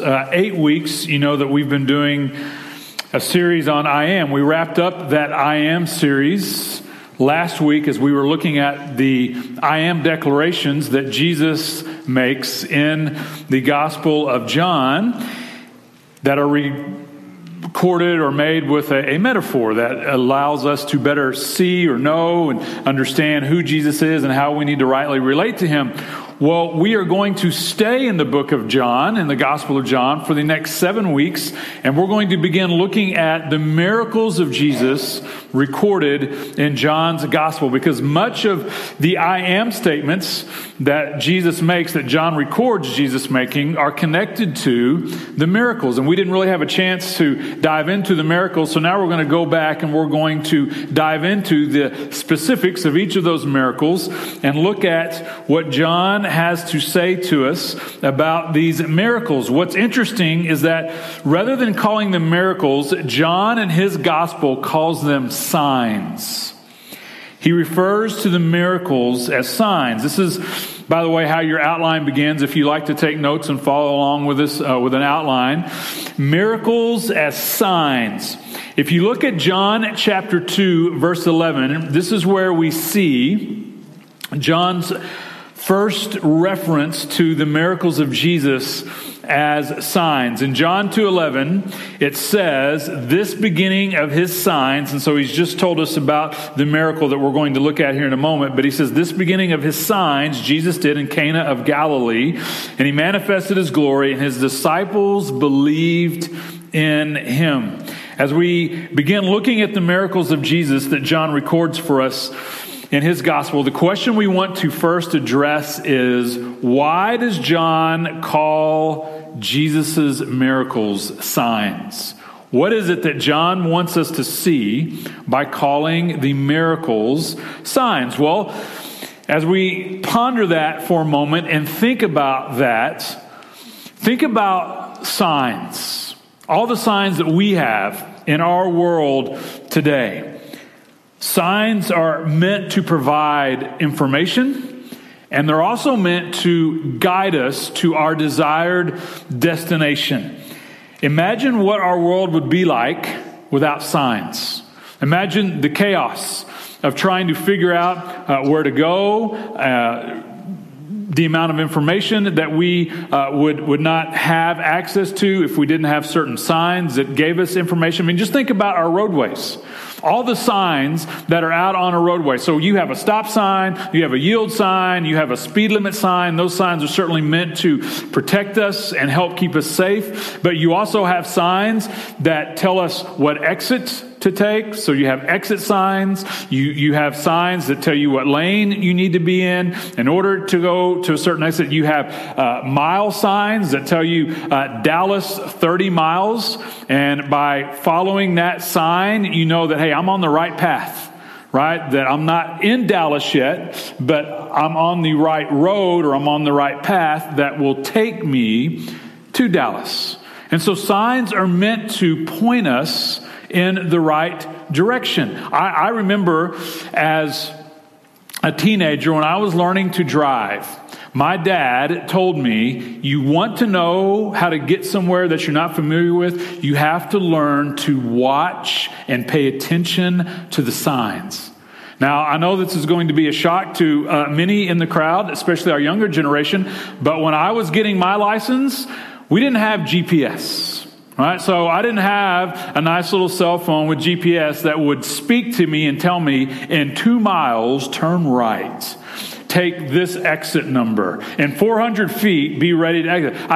8 weeks, you know that we've been doing a series on I Am. We wrapped up that I Am series last week as we were looking at the I Am declarations that Jesus makes in the Gospel of John that are recorded or made with a metaphor that allows us to better see or know and understand who Jesus is and how we need to rightly relate to him. Well, we are going to stay in the book of John, in the Gospel of John, for the next 7 weeks, and we're going to begin looking at the miracles of Jesus recorded in John's Gospel, because much of the I am statements that Jesus makes, that John records Jesus making, are connected to the miracles, and we didn't really have a chance to dive into the miracles, so now we're going to go back and we're going to dive into the specifics of each of those miracles and look at what John has to say to us about these miracles. What's interesting is that rather than calling them miracles, John in his gospel calls them signs. He refers to the miracles as signs. This is, by the way, how your outline begins. If you like to take notes and follow along with this with an outline, miracles as signs. If you look at John chapter 2, verse 11, this is where we see John's first reference to the miracles of Jesus as signs. In John 2:11, it says, this beginning of his signs, and so he's just told us about the miracle that we're going to look at here in a moment, but he says, this beginning of his signs Jesus did in Cana of Galilee, and he manifested his glory, and his disciples believed in him. As we begin looking at the miracles of Jesus that John records for us in his gospel, the question we want to first address is, why does John call Jesus' miracles signs? What is it that John wants us to see by calling the miracles signs? Well, as we ponder that for a moment and think about that, think about signs. All the signs that we have in our world today. Signs are meant to provide information, and they're also meant to guide us to our desired destination. Imagine what our world would be like without signs. Imagine the chaos of trying to figure out where to go, the amount of information that we would not have access to if we didn't have certain signs that gave us information. I mean, just think about our roadways. All the signs that are out on a roadway. So you have a stop sign, you have a yield sign, you have a speed limit sign. Those signs are certainly meant to protect us and help keep us safe. But you also have signs that tell us what exit to take. So you have exit signs. You have signs that tell you what lane you need to be in order to go to a certain exit. You have mile signs that tell you Dallas 30 miles. And by following that sign, you know that, hey, I'm on the right path, right? That I'm not in Dallas yet, but I'm on the right road, or I'm on the right path that will take me to Dallas. And so signs are meant to point us in the right direction. I remember as a teenager when I was learning to drive, my dad told me, you want to know how to get somewhere that you're not familiar with, you have to learn to watch and pay attention to the signs. Now, I know this is going to be a shock to many in the crowd, especially our younger generation, but when I was getting my license, we didn't have GPS. Right? So I didn't have a nice little cell phone with GPS that would speak to me and tell me, in 2 miles, turn right. Take this exit number. In 400 feet, be ready to exit. I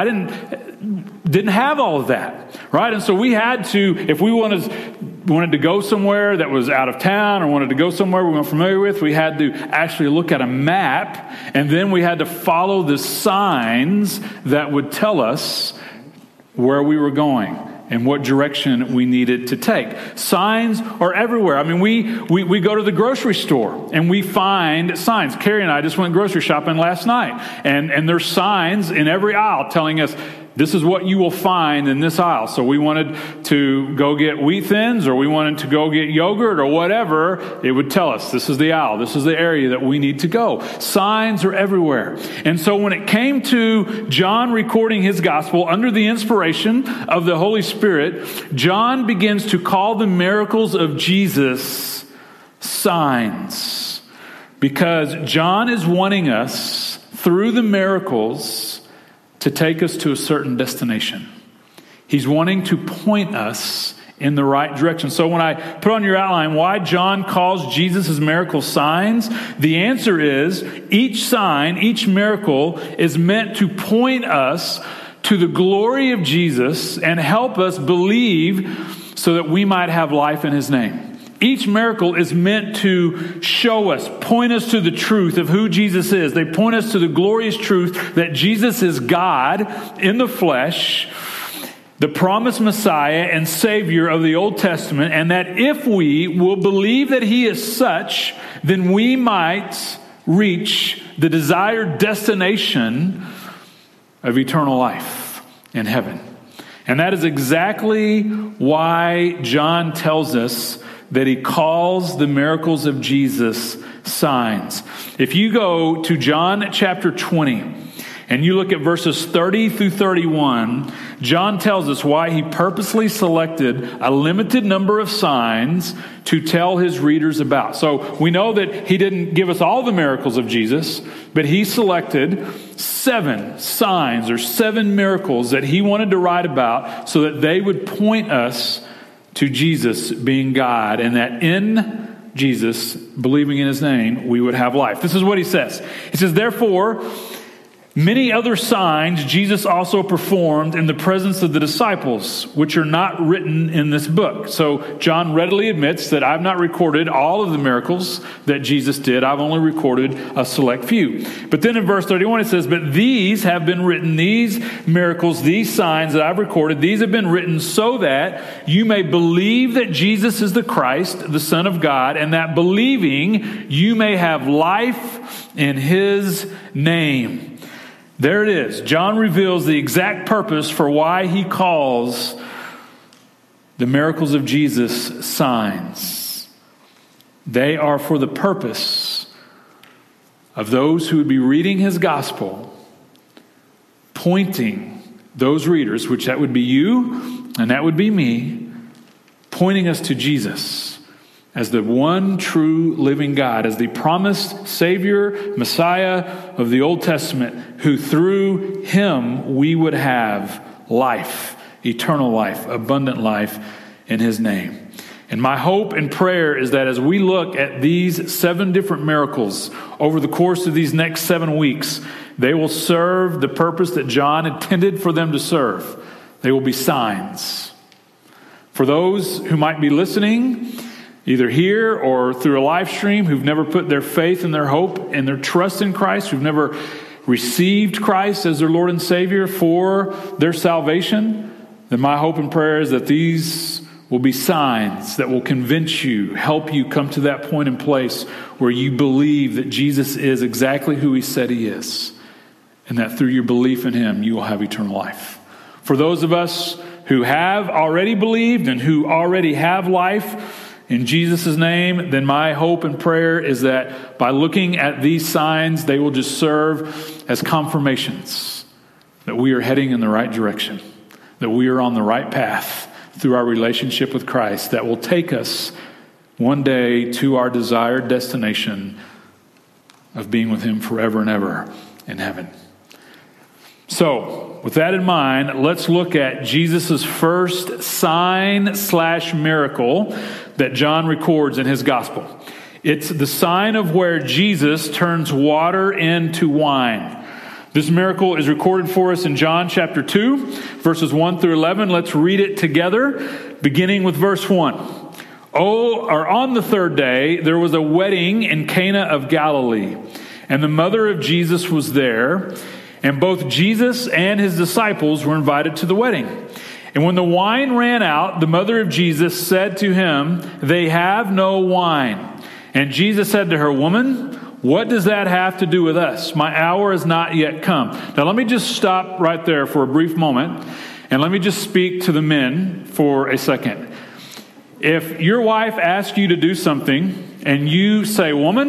didn't have all of that. Right? And so we had to, if we wanted to go somewhere that was out of town or wanted to go somewhere we weren't familiar with, we had to actually look at a map, and then we had to follow the signs that would tell us where we were going and what direction we needed to take. Signs are everywhere. I mean, we go to the grocery store and we find signs. Carrie and I just went grocery shopping last night, and there's signs in every aisle telling us, this is what you will find in this aisle. So we wanted to go get wheat thins, or we wanted to go get yogurt or whatever, it would tell us this is the aisle. This is the area that we need to go. Signs are everywhere. And so when it came to John recording his gospel under the inspiration of the Holy Spirit, John begins to call the miracles of Jesus signs. Because John is wanting us, through the miracles, to take us to a certain destination. He's wanting to point us in the right direction. So when I put on your outline why John calls Jesus' miracles signs, the answer is each sign, each miracle is meant to point us to the glory of Jesus and help us believe so that we might have life in his name. Each miracle is meant to show us, point us to the truth of who Jesus is. They point us to the glorious truth that Jesus is God in the flesh, the promised Messiah and Savior of the Old Testament, and that if we will believe that he is such, then we might reach the desired destination of eternal life in heaven. And that is exactly why John tells us that he calls the miracles of Jesus signs. If you go to John chapter 20 and you look at verses 30 through 31, John tells us why he purposely selected a limited number of signs to tell his readers about. So we know that he didn't give us all the miracles of Jesus, but he selected 7 signs or 7 miracles that he wanted to write about so that they would point us to Jesus being God, and that in Jesus, believing in his name, we would have life. This is what he says. He says, therefore, many other signs Jesus also performed in the presence of the disciples, which are not written in this book. So John readily admits that I've not recorded all of the miracles that Jesus did. I've only recorded a select few. But then in verse 31 it says, but these have been written, these miracles, these signs that I've recorded, these have been written so that you may believe that Jesus is the Christ, the Son of God, and that believing you may have life in his name. There it is. John reveals the exact purpose for why he calls the miracles of Jesus signs. They are for the purpose of those who would be reading his gospel, pointing those readers, which that would be you and that would be me, pointing us to Jesus as the one true living God, as the promised Savior, Messiah of the Old Testament, who through him we would have life, eternal life, abundant life in his name. And my hope and prayer is that as we look at these 7 different miracles over the course of these next 7 weeks, they will serve the purpose that John intended for them to serve. They will be signs. For those who might be listening, either here or through a live stream, who've never put their faith and their hope and their trust in Christ, who've never received Christ as their Lord and Savior for their salvation, then my hope and prayer is that these will be signs that will convince you, help you come to that point and place where you believe that Jesus is exactly who he said he is, and that through your belief in him, you will have eternal life. For those of us who have already believed and who already have life in Jesus' name, then my hope and prayer is that by looking at these signs, they will just serve as confirmations that we are heading in the right direction, that we are on the right path through our relationship with Christ that will take us one day to our desired destination of being with him forever and ever in heaven. So, with that in mind, let's look at Jesus' first sign/miracle that John records in his gospel. It's the sign of where Jesus turns water into wine. This miracle is recorded for us in John chapter 2, verses 1 through 11. Let's read it together, beginning with verse 1. On the 3rd day, there was a wedding in Cana of Galilee, and the mother of Jesus was there, and both Jesus and his disciples were invited to the wedding. And when the wine ran out, the mother of Jesus said to him, "They have no wine." And Jesus said to her, "Woman, What does that have to do with us? My hour has not yet come. Now let me just stop right there for a brief moment, and let me just speak to the men for a second. If your wife asks you to do something, and you say, "Woman,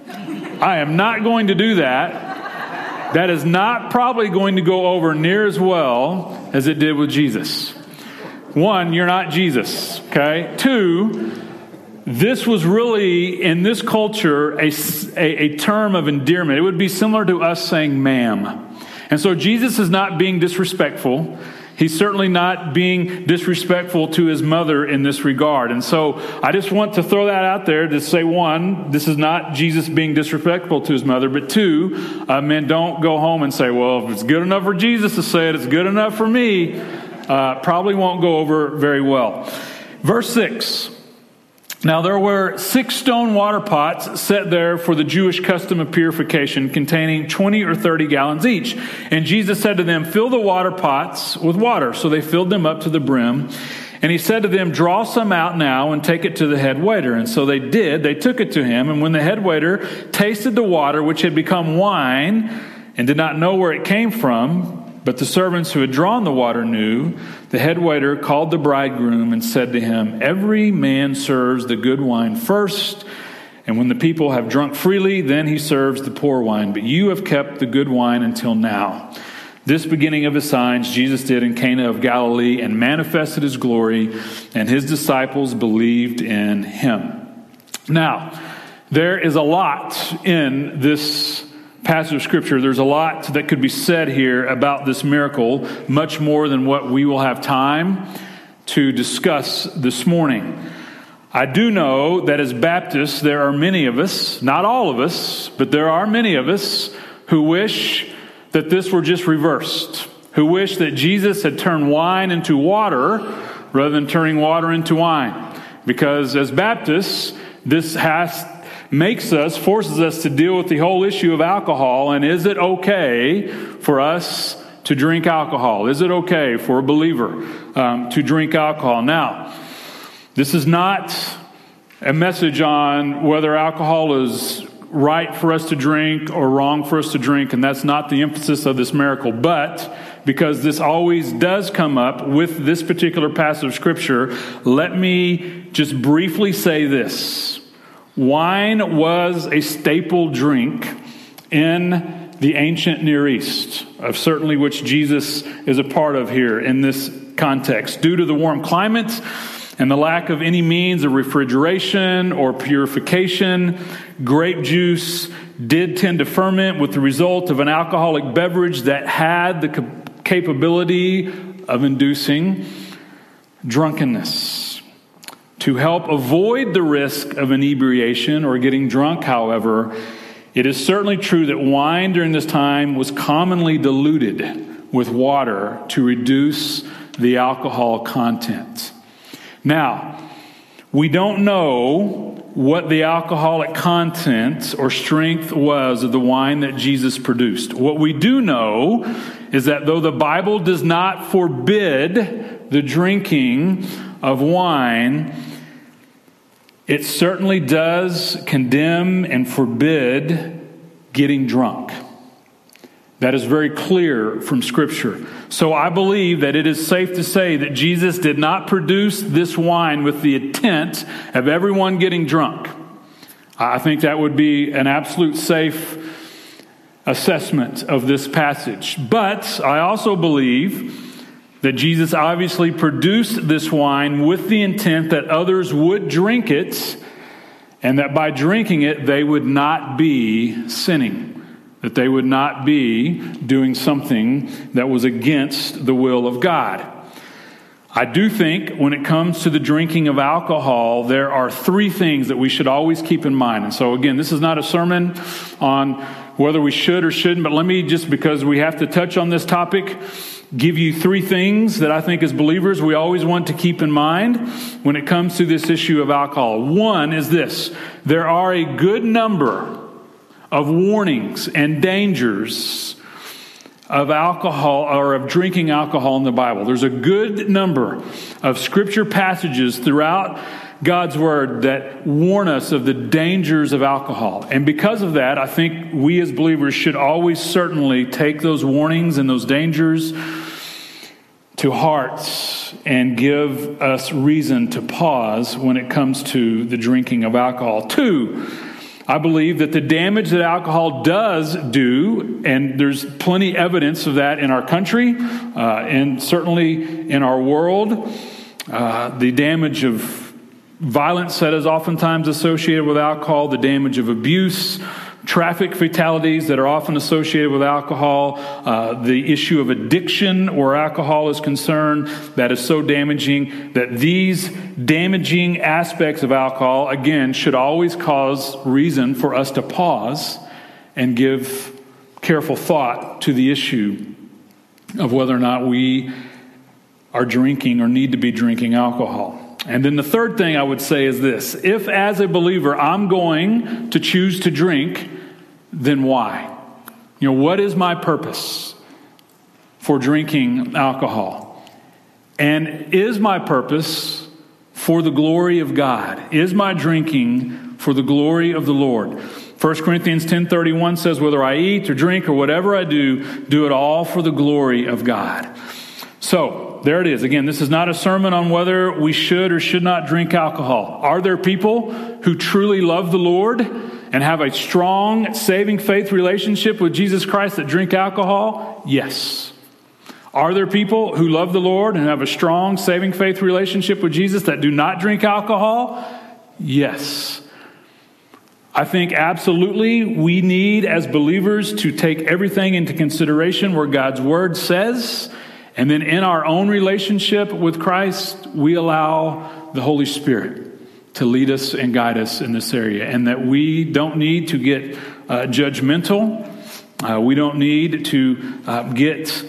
I am not going to do that," that is not probably going to go over near as well as it did with Jesus. One, you're not Jesus, okay? Two, this was really, in this culture, a term of endearment. It would be similar to us saying ma'am. And so Jesus is not being disrespectful. He's certainly not being disrespectful to his mother in this regard. And so I just want to throw that out there to say, one, this is not Jesus being disrespectful to his mother. But two, men, don't go home and say, well, if it's good enough for Jesus to say it, it's good enough for me. Probably won't go over very well. Verse 6. Now there were 6 stone water pots set there for the Jewish custom of purification, containing 20 or 30 gallons each. And Jesus said to them, "Fill the water pots with water." So they filled them up to the brim. And he said to them, "Draw some out now and take it to the head waiter." And so they did. They took it to him. And when the head waiter tasted the water, which had become wine, and did not know where it came from, but the servants who had drawn the water knew, the head waiter called the bridegroom and said to him, "Every man serves the good wine first, and when the people have drunk freely, then he serves the poor wine. But you have kept the good wine until now." This beginning of his signs Jesus did in Cana of Galilee and manifested his glory, and his disciples believed in him. Now, there is a lot in this passage of Scripture. There's a lot that could be said here about this miracle, much more than what we will have time to discuss this morning. I do know that as Baptists, there are many of us, not all of us, but there are many of us who wish that this were just reversed, who wish that Jesus had turned wine into water rather than turning water into wine. Because as Baptists, this forces us to deal with the whole issue of alcohol. And is it okay for us to drink alcohol? Is it okay for a believer to drink alcohol? Now, this is not a message on whether alcohol is right for us to drink or wrong for us to drink, and that's not the emphasis of this miracle. But because this always does come up with this particular passage of Scripture, let me just briefly say this. Wine was a staple drink in the ancient Near East, of certainly which Jesus is a part of here in this context. Due to the warm climate and the lack of any means of refrigeration or purification, grape juice did tend to ferment, with the result of an alcoholic beverage that had the capability of inducing drunkenness. To help avoid the risk of inebriation or getting drunk, however, it is certainly true that wine during this time was commonly diluted with water to reduce the alcohol content. Now, we don't know what the alcoholic content or strength was of the wine that Jesus produced. What we do know is that though the Bible does not forbid the drinking of wine, it certainly does condemn and forbid getting drunk. That is very clear from Scripture. So I believe that it is safe to say that Jesus did not produce this wine with the intent of everyone getting drunk. I think that would be an absolute safe assessment of this passage. But I also believe that Jesus obviously produced this wine with the intent that others would drink it, and that by drinking it, they would not be sinning, that they would not be doing something that was against the will of God. I do think when it comes to the drinking of alcohol, there are 3 things that we should always keep in mind. And so again, this is not a sermon on whether we should or shouldn't, but let me just, because we have to touch on this topic, give you 3 things that I think as believers we always want to keep in mind when it comes to this issue of alcohol. One is this: there are a good number of warnings and dangers of alcohol or of drinking alcohol in the Bible. There's a good number of Scripture passages throughout God's word that warn us of the dangers of alcohol. And because of that, I think we as believers should always certainly take those warnings and those dangers to heart and give us reason to pause when it comes to the drinking of alcohol. 2, I believe that the damage that alcohol does do, and there's plenty evidence of that in our country and certainly in our world, the damage of violence that is oftentimes associated with alcohol, the damage of abuse, traffic fatalities that are often associated with alcohol, the issue of addiction where alcohol is concerned, that is so damaging, that these damaging aspects of alcohol, again, should always cause reason for us to pause and give careful thought to the issue of whether or not we are drinking or need to be drinking alcohol. And then the third thing I would say is this: if as a believer I'm going to choose to drink, then why? What is my purpose for drinking alcohol? And is my purpose for the glory of God? Is my drinking for the glory of the Lord? 1 Corinthians 10:31 says, whether I eat or drink or whatever I do it all for the glory of God. So, there it is. Again, this is not a sermon on whether we should or should not drink alcohol. Are there people who truly love the Lord and have a strong saving faith relationship with Jesus Christ that drink alcohol? Yes. Are there people who love the Lord and have a strong saving faith relationship with Jesus that do not drink alcohol? Yes. I think absolutely we need as believers to take everything into consideration where God's word says. And then in our own relationship with Christ, we allow the Holy Spirit to lead us and guide us in this area. And that we don't need to get judgmental. We don't need to get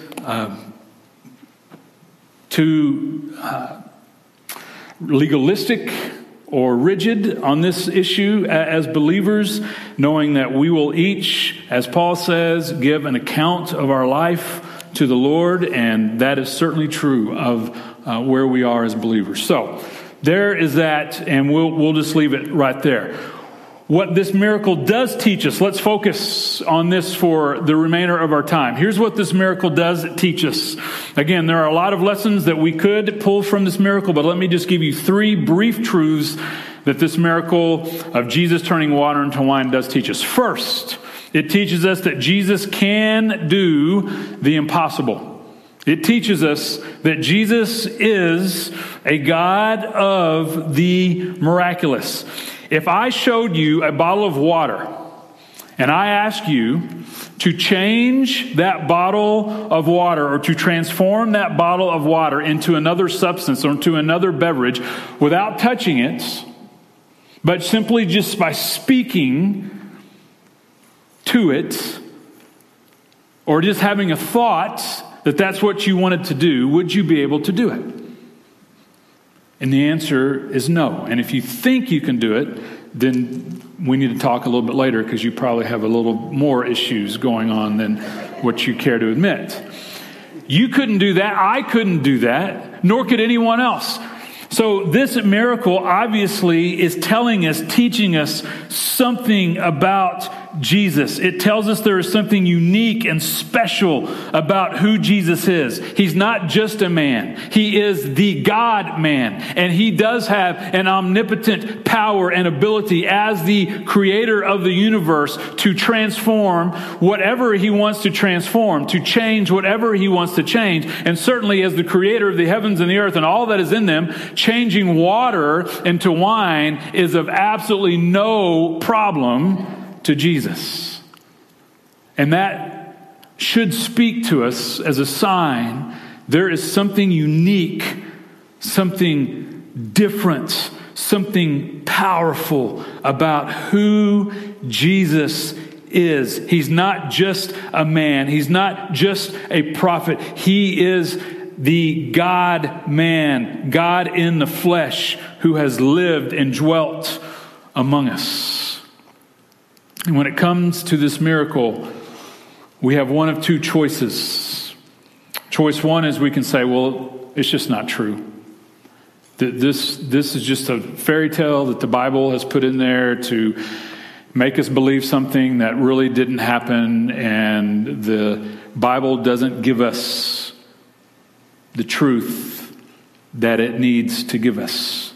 too legalistic or rigid on this issue as believers, knowing that we will each, as Paul says, give an account of our life to the Lord, and that is certainly true of where we are as believers. So there is that, and we'll just leave it right there. What this miracle does teach us, let's focus on this for the remainder of our time. Here's what this miracle does teach us. Again, there are a lot of lessons that we could pull from this miracle, but let me just give you 3 brief truths that this miracle of Jesus turning water into wine does teach us. First, it teaches us that Jesus can do the impossible. It teaches us that Jesus is a God of the miraculous. If I showed you a bottle of water and I asked you to change that bottle of water or to transform that bottle of water into another substance or into another beverage without touching it, but simply just by speaking to it, or just having a thought that that's what you wanted to do, would you be able to do it? And the answer is no. And if you think you can do it, then we need to talk a little bit later, because you probably have a little more issues going on than what you care to admit. You couldn't do that. I couldn't do that. Nor could anyone else. So this miracle obviously is telling us, teaching us something about Jesus. It tells us there is something unique and special about who Jesus is. He's not just a man. He is the God-man. And he does have an omnipotent power and ability as the creator of the universe to transform whatever he wants to transform, to change whatever he wants to change. And certainly as the creator of the heavens and the earth and all that is in them, changing water into wine is of absolutely no problem to Jesus. And that should speak to us as a sign there is something unique, something different, something powerful about who Jesus is. He's not just a man. He's not just a prophet. He is the God-man, God in the flesh, who has lived and dwelt among us. And when it comes to this miracle, we have one of 2 choices. Choice 1 is we can say, well, it's just not true. That this is just a fairy tale that the Bible has put in there to make us believe something that really didn't happen, and the Bible doesn't give us the truth that it needs to give us.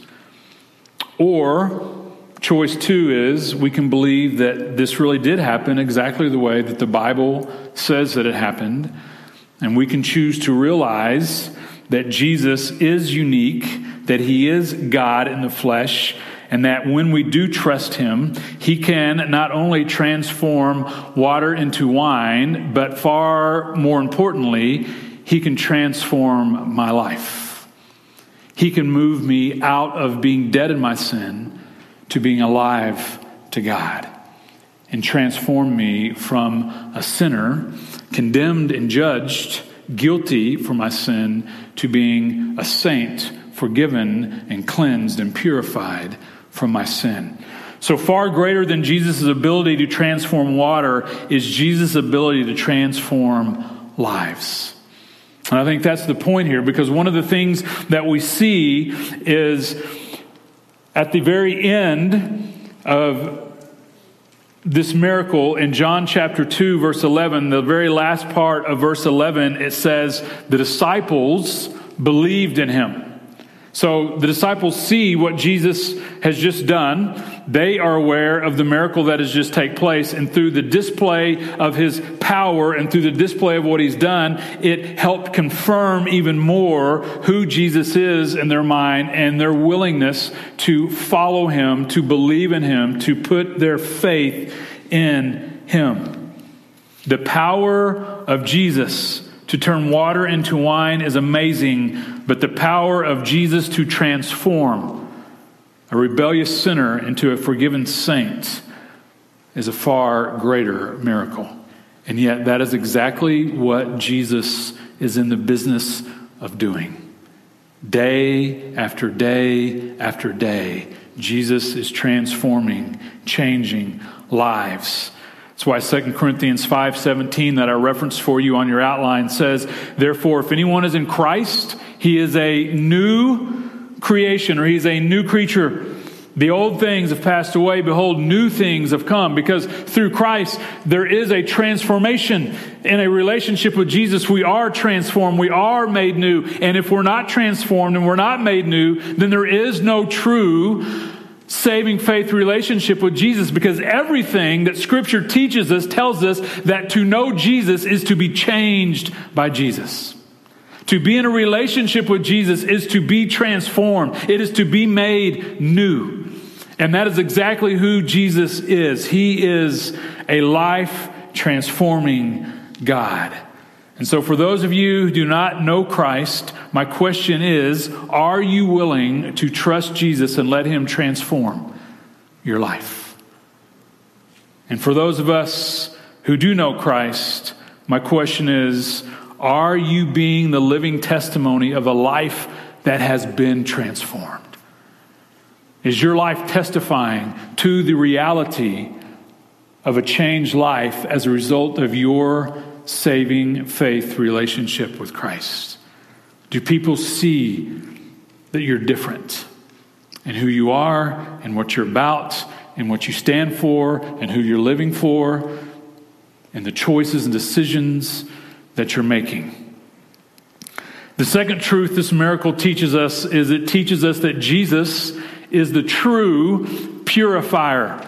Or choice 2 is we can believe that this really did happen exactly the way that the Bible says that it happened, and we can choose to realize that Jesus is unique, that he is God in the flesh, and that when we do trust him, he can not only transform water into wine, but far more importantly, he can transform my life. He can move me out of being dead in my sin to being alive to God, and transform me from a sinner, condemned and judged, guilty for my sin, to being a saint, forgiven and cleansed and purified from my sin. So far greater than Jesus' ability to transform water is Jesus' ability to transform lives. And I think that's the point here, because one of the things that we see is at the very end of this miracle in John chapter 2, verse 11, the very last part of verse 11, it says the disciples believed in him. So the disciples see what Jesus has just done. They are aware of the miracle that has just taken place. And through the display of his power and through the display of what he's done, it helped confirm even more who Jesus is in their mind and their willingness to follow him, to believe in him, to put their faith in him. The power of Jesus to turn water into wine is amazing, but the power of Jesus to transform a rebellious sinner into a forgiven saint is a far greater miracle. And yet that is exactly what Jesus is in the business of doing. Day after day after day, Jesus is transforming, changing lives. That's why 2 Corinthians 5:17 that I referenced for you on your outline says, therefore, if anyone is in Christ, he is a new creation, or he's a new creature. The old things have passed away. Behold, new things have come. Because through Christ, there is a transformation. In a relationship with Jesus, we are transformed. We are made new. And if we're not transformed and we're not made new, then there is no true saving faith relationship with Jesus, because everything that Scripture teaches us tells us that to know Jesus is to be changed by Jesus. To be in a relationship with Jesus is to be transformed. It is to be made new. And that is exactly who Jesus is. He is a life-transforming God. And so for those of you who do not know Christ, my question is, are you willing to trust Jesus and let him transform your life? And for those of us who do know Christ, my question is, are you being the living testimony of a life that has been transformed? Is your life testifying to the reality of a changed life as a result of your saving faith relationship with Christ? Do people see that you're different in who you are and what you're about and what you stand for and who you're living for and the choices and decisions that you're making? The second truth this miracle teaches us is it teaches us that Jesus is the true purifier.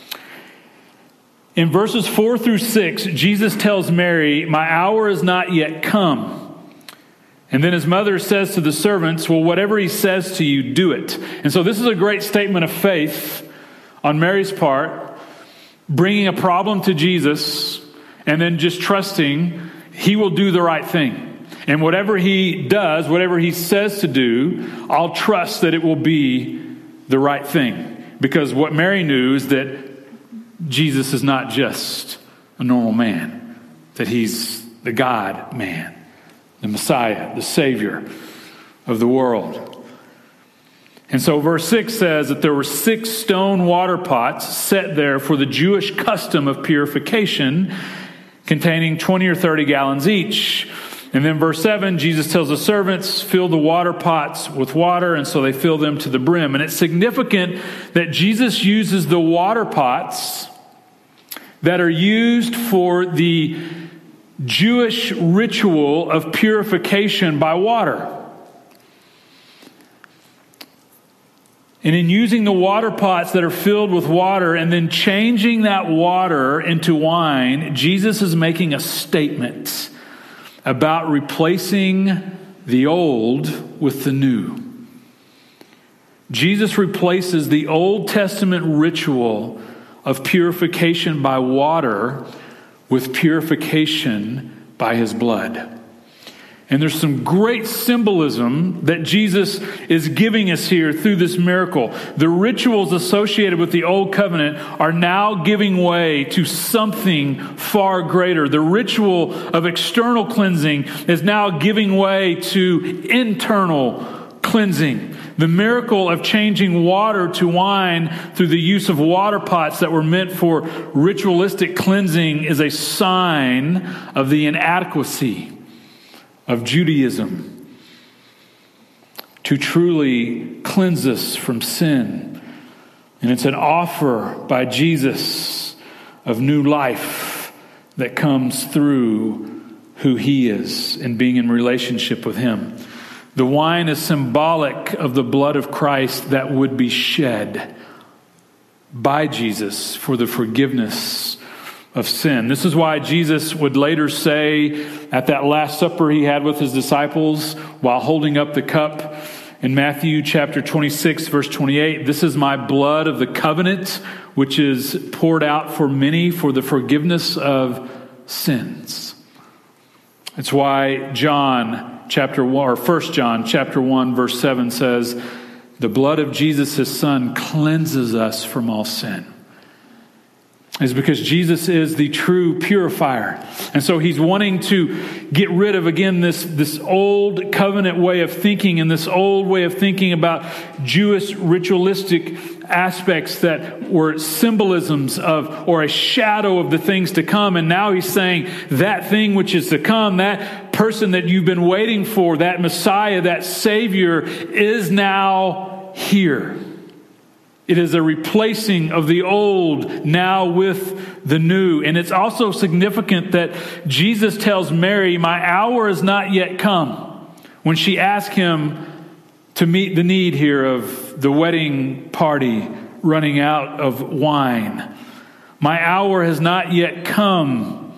In verses 4 through 6, Jesus tells Mary, my hour is not yet come. And then his mother says to the servants, well, whatever he says to you, do it. And so this is a great statement of faith on Mary's part, bringing a problem to Jesus and then just trusting he will do the right thing. And whatever he does, whatever he says to do, I'll trust that it will be the right thing. Because what Mary knew is that Jesus is not just a normal man, that he's the God man, the Messiah, the Savior of the world. And so verse 6 says that there were 6 stone water pots set there for the Jewish custom of purification, containing 20 or 30 gallons each. And then verse 7, Jesus tells the servants, fill the water pots with water, and so they fill them to the brim. And it's significant that Jesus uses the water pots that are used for the Jewish ritual of purification by water. And in using the water pots that are filled with water and then changing that water into wine, Jesus is making a statement about replacing the old with the new. Jesus replaces the Old Testament ritual of purification by water with purification by his blood. And there's some great symbolism that Jesus is giving us here through this miracle. The rituals associated with the Old Covenant are now giving way to something far greater. The ritual of external cleansing is now giving way to internal cleansing. The miracle of changing water to wine through the use of water pots that were meant for ritualistic cleansing is a sign of the inadequacy of Judaism to truly cleanse us from sin. And it's an offer by Jesus of new life that comes through who he is and being in relationship with him. The wine is symbolic of the blood of Christ that would be shed by Jesus for the forgiveness of sin. This is why Jesus would later say at that Last Supper he had with his disciples while holding up the cup in Matthew chapter 26, verse 28, this is my blood of the covenant, which is poured out for many for the forgiveness of sins. It's why John chapter 1, or 1 John chapter 1, verse 7 says, the blood of Jesus, his son, cleanses us from all sin. Is because Jesus is the true purifier. And so he's wanting to get rid of, again, this old covenant way of thinking and this old way of thinking about Jewish ritualistic aspects that were symbolisms of or a shadow of the things to come. And now he's saying that thing which is to come, that person that you've been waiting for, that Messiah, that Savior is now here. It is a replacing of the old now with the new. And it's also significant that Jesus tells Mary, my hour is not yet come, when she asked him to meet the need here of the wedding party running out of wine. My hour has not yet come,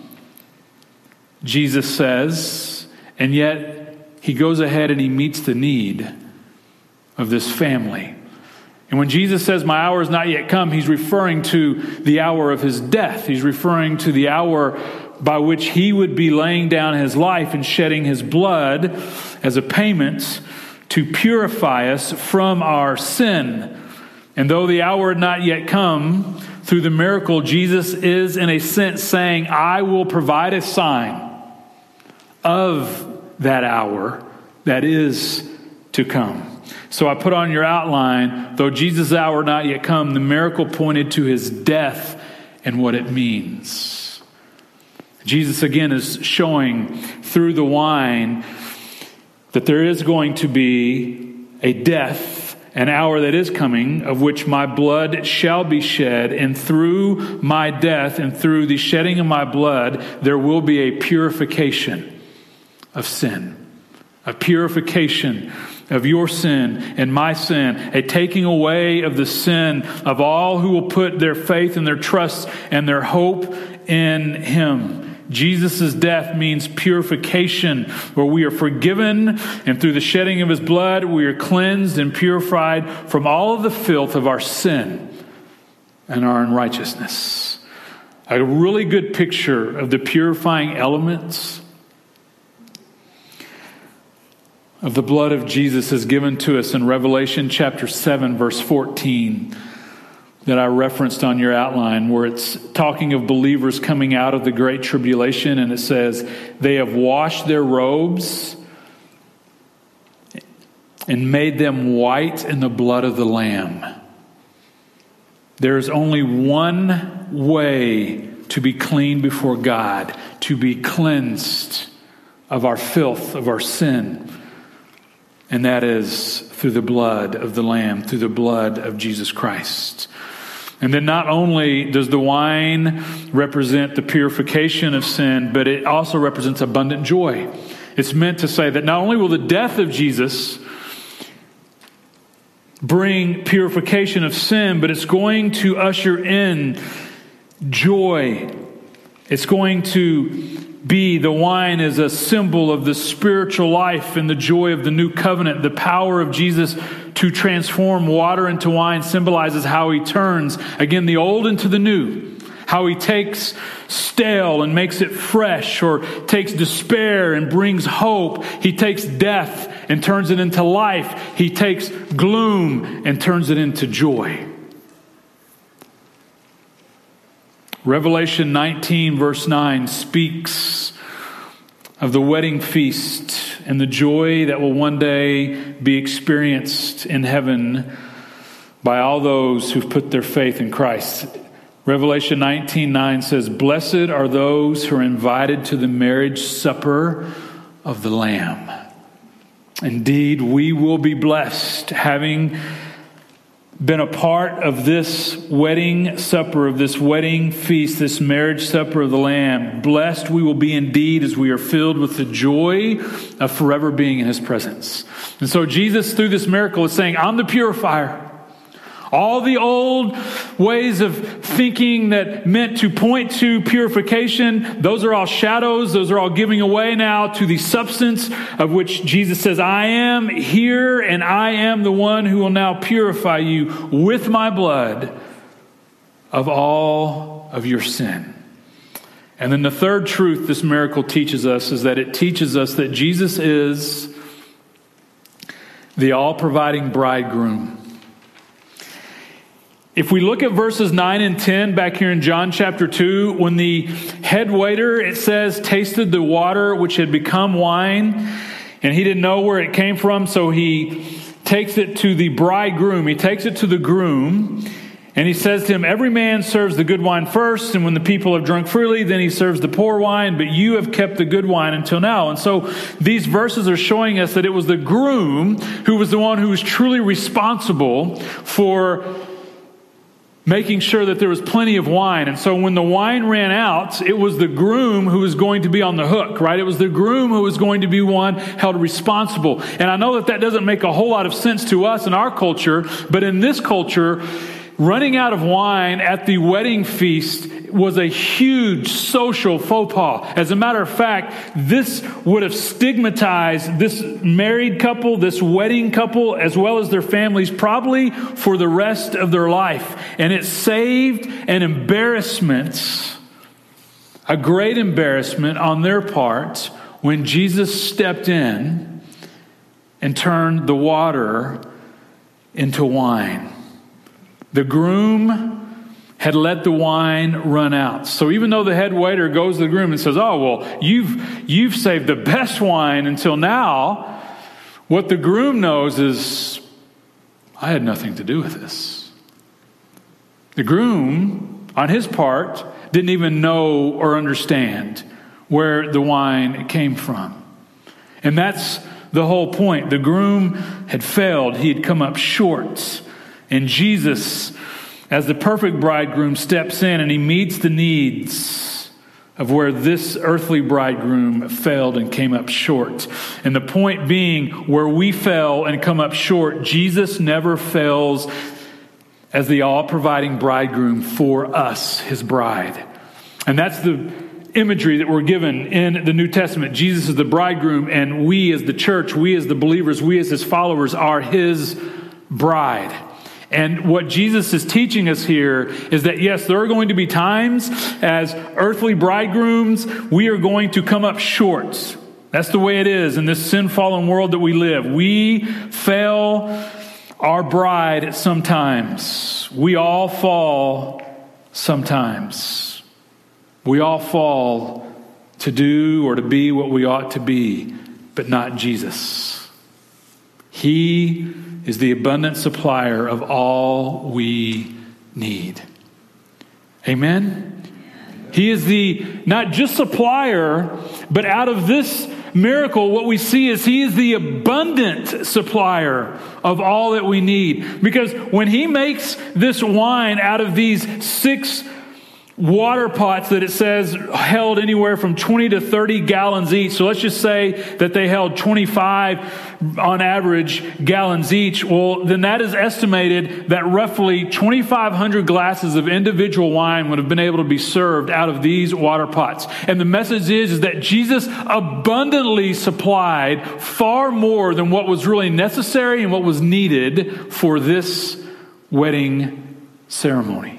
Jesus says, and yet he goes ahead and he meets the need of this family. And when Jesus says, my hour is not yet come, he's referring to the hour of his death. He's referring to the hour by which he would be laying down his life and shedding his blood as a payment to purify us from our sin. And though the hour had not yet come, through the miracle, Jesus is in a sense saying, I will provide a sign of that hour that is to come. So I put on your outline, though Jesus' hour not yet come, the miracle pointed to his death and what it means. Jesus again is showing through the wine that there is going to be a death, an hour that is coming, of which my blood shall be shed, and through my death and through the shedding of my blood, there will be a purification of sin, a purification of your sin and my sin, a taking away of the sin of all who will put their faith and their trust and their hope in him. Jesus' death means purification, where we are forgiven, and through the shedding of his blood, we are cleansed and purified from all of the filth of our sin and our unrighteousness. A really good picture of the purifying elements of the blood of Jesus is given to us in Revelation chapter 7, verse 14, that I referenced on your outline, where it's talking of believers coming out of the great tribulation, and it says, they have washed their robes and made them white in the blood of the Lamb. There is only one way to be clean before God, to be cleansed of our filth, of our sin. And that is through the blood of the Lamb, through the blood of Jesus Christ. And then not only does the wine represent the purification of sin, but it also represents abundant joy. It's meant to say that not only will the death of Jesus bring purification of sin, but it's going to usher in joy. It's going to be, the wine is a symbol of the spiritual life and the joy of the new covenant. The power of Jesus to transform water into wine symbolizes how he turns, again, the old into the new. How he takes stale and makes it fresh, or takes despair and brings hope. He takes death and turns it into life. He takes gloom and turns it into joy. Revelation 19 verse 9 speaks of the wedding feast and the joy that will one day be experienced in heaven by all those who've put their faith in Christ. Revelation 19:9 says, "Blessed are those who are invited to the marriage supper of the Lamb." Indeed, we will be blessed, having been a part of this wedding supper, of this wedding feast, this marriage supper of the Lamb. Blessed we will be indeed as we are filled with the joy of forever being in his presence. And so Jesus, through this miracle, is saying, I'm the purifier. All the old ways of thinking that meant to point to purification, those are all shadows. Those are all giving away now to the substance of which Jesus says, I am here and I am the one who will now purify you with my blood of all of your sin. And then the third truth this miracle teaches us is that it teaches us that Jesus is the all-providing bridegroom. If we look at verses 9 and 10 back here in John chapter 2, when the head waiter, it says, tasted the water which had become wine, and he didn't know where it came from, so he takes it to the bridegroom. He takes it to the groom, and he says to him, every man serves the good wine first, and when the people have drunk freely, then he serves the poor wine, but you have kept the good wine until now. And so these verses are showing us that it was the groom who was the one who was truly responsible for making sure that there was plenty of wine. And so when the wine ran out, it was the groom who was going to be on the hook, right? It was the groom who was going to be one held responsible. And I know that that doesn't make a whole lot of sense to us in our culture, but in this culture, running out of wine at the wedding feast was a huge social faux pas. As a matter of fact, this would have stigmatized this married couple, this wedding couple, as well as their families, probably for the rest of their life. And it saved an embarrassment, a great embarrassment on their part, when Jesus stepped in and turned the water into wine. The groom had let the wine run out. So even though the head waiter goes to the groom and says, oh, well, you've saved the best wine until now, what the groom knows is, I had nothing to do with this. The groom, on his part, didn't even know or understand where the wine came from. And that's the whole point. The groom had failed. He had come up short. And Jesus, as the perfect bridegroom, steps in and he meets the needs of where this earthly bridegroom failed and came up short. And the point being, where we fell and come up short, Jesus never fails as the all-providing bridegroom for us, his bride. And that's the imagery that we're given in the New Testament. Jesus is the bridegroom, and we as the church, we as the believers, we as his followers are his bride. And what Jesus is teaching us here is that, yes, there are going to be times as earthly bridegrooms, we are going to come up short. That's the way it is in this sin-fallen world that we live. We fail our bride sometimes. We all fall sometimes. We all fall to do or to be what we ought to be, but not Jesus. He is the abundant supplier of all we need. Amen? He is the not just supplier, but out of this miracle, what we see is he is the abundant supplier of all that we need. Because when he makes this wine out of these 6 water pots that it says held anywhere from 20 to 30 gallons each. So let's just say that they held 25 on average gallons each. Well, then that is estimated that roughly 2,500 glasses of individual wine would have been able to be served out of these water pots. And the message is that Jesus abundantly supplied far more than what was really necessary and what was needed for this wedding ceremony.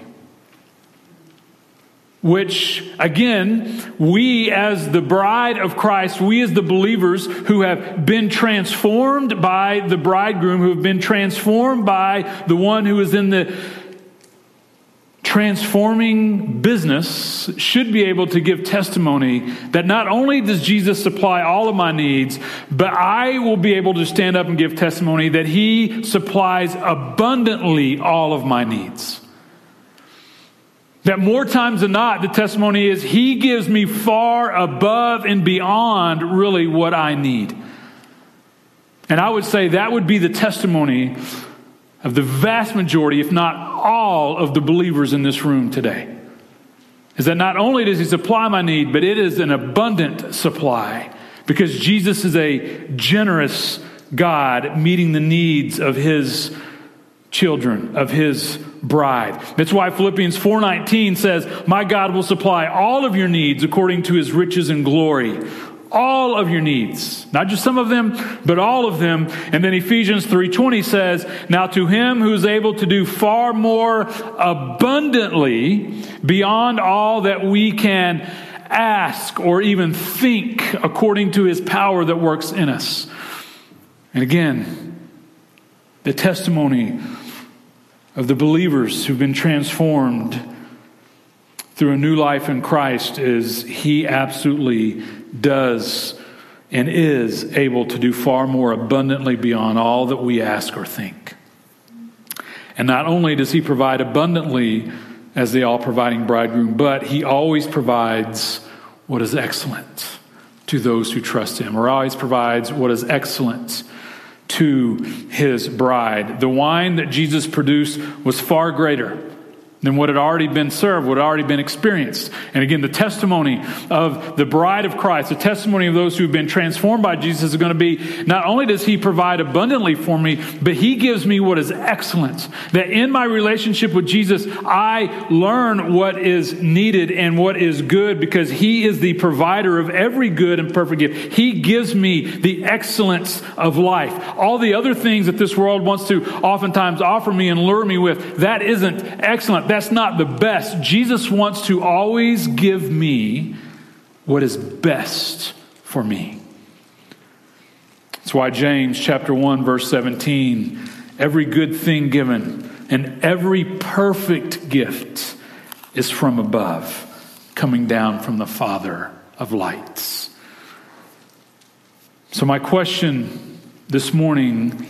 Which, again, we as the bride of Christ, we as the believers who have been transformed by the bridegroom, who have been transformed by the one who is in the transforming business, should be able to give testimony that not only does Jesus supply all of my needs, but I will be able to stand up and give testimony that he supplies abundantly all of my needs. That more times than not, the testimony is he gives me far above and beyond really what I need. And I would say that would be the testimony of the vast majority, if not all, of the believers in this room today. Is that not only does he supply my need, but it is an abundant supply. Because Jesus is a generous God meeting the needs of his children, of his bride. That's why Philippians 4:19 says, my God will supply all of your needs according to his riches and glory. All of your needs. Not just some of them, but all of them. And then Ephesians 3:20 says, now to him who is able to do far more abundantly beyond all that we can ask or even think, according to his power that works in us. And again, the testimony of the believers who've been transformed through a new life in Christ is he absolutely does and is able to do far more abundantly beyond all that we ask or think. And not only does he provide abundantly as the all-providing bridegroom, but he always provides what is excellent to those who trust him, or always provides what is excellent to his bride. The wine that Jesus produced was far greater than what had already been served, what had already been experienced. And again, the testimony of the bride of Christ, the testimony of those who have been transformed by Jesus is going to be, not only does he provide abundantly for me, but he gives me what is excellent. That in my relationship with Jesus, I learn what is needed and what is good, because he is the provider of every good and perfect gift. He gives me the excellence of life. All the other things that this world wants to oftentimes offer me and lure me with, that isn't excellent. That's not the best. Jesus wants to always give me what is best for me. That's why James chapter 1 verse 17, every good thing given and every perfect gift is from above, coming down from the Father of lights. So my question this morning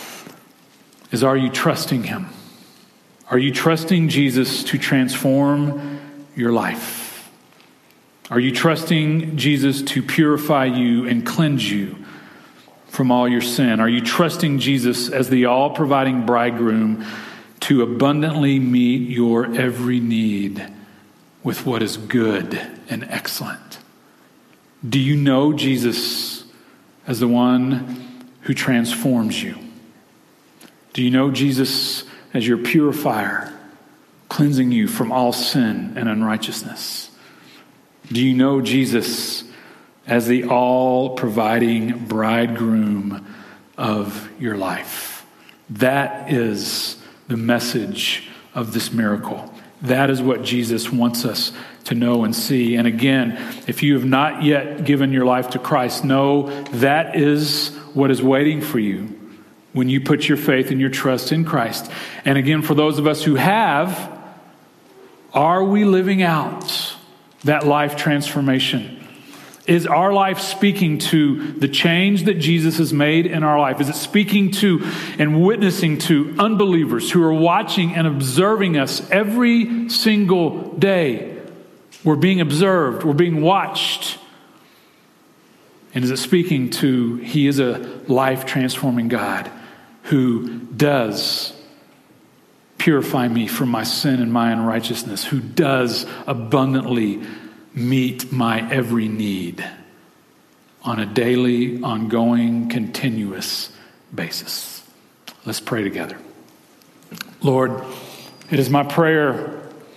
is, are you trusting him? Are you trusting Jesus to transform your life? Are you trusting Jesus to purify you and cleanse you from all your sin? Are you trusting Jesus as the all-providing bridegroom to abundantly meet your every need with what is good and excellent? Do you know Jesus as the one who transforms you? Do you know Jesus as your purifier, cleansing you from all sin and unrighteousness? Do you know Jesus as the all-providing bridegroom of your life? That is the message of this miracle. That is what Jesus wants us to know and see. And again, if you have not yet given your life to Christ, know that is what is waiting for you when you put your faith and your trust in Christ. And again, for those of us who have, are we living out that life transformation? Is our life speaking to the change that Jesus has made in our life? Is it speaking to and witnessing to unbelievers who are watching and observing us every single day? We're being observed. We're being watched. And is it speaking to He is a life-transforming God who does purify me from my sin and my unrighteousness, who does abundantly meet my every need on a daily, ongoing, continuous basis. Let's pray together. Lord, it is my prayer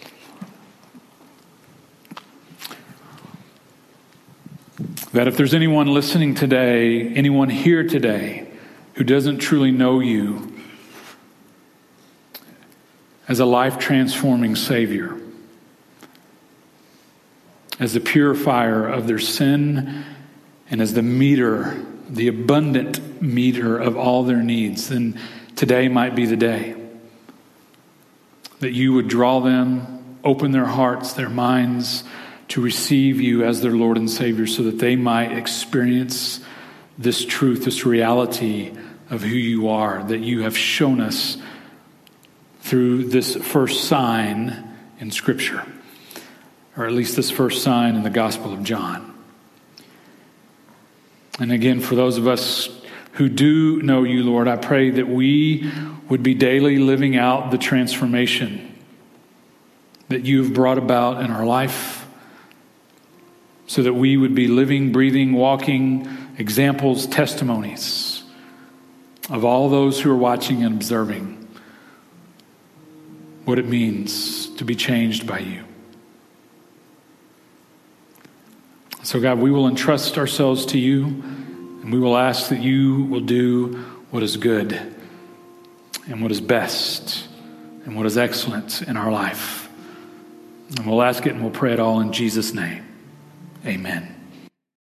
that if there's anyone listening today, anyone here today who doesn't truly know you as a life-transforming Savior, as the purifier of their sin and as the meter, the abundant meter of all their needs, then today might be the day that you would draw them, open their hearts, their minds to receive you as their Lord and Savior so that they might experience this truth, this reality of who you are, that you have shown us through this first sign in Scripture, or at least this first sign in the Gospel of John. And again, for those of us who do know you, Lord, I pray that we would be daily living out the transformation that you have brought about in our life, so that we would be living, breathing, walking examples, testimonies of all those who are watching and observing what it means to be changed by you. So God, we will entrust ourselves to you, and we will ask that you will do what is good and what is best and what is excellent in our life. And we'll ask it and we'll pray it all in Jesus' name. Amen.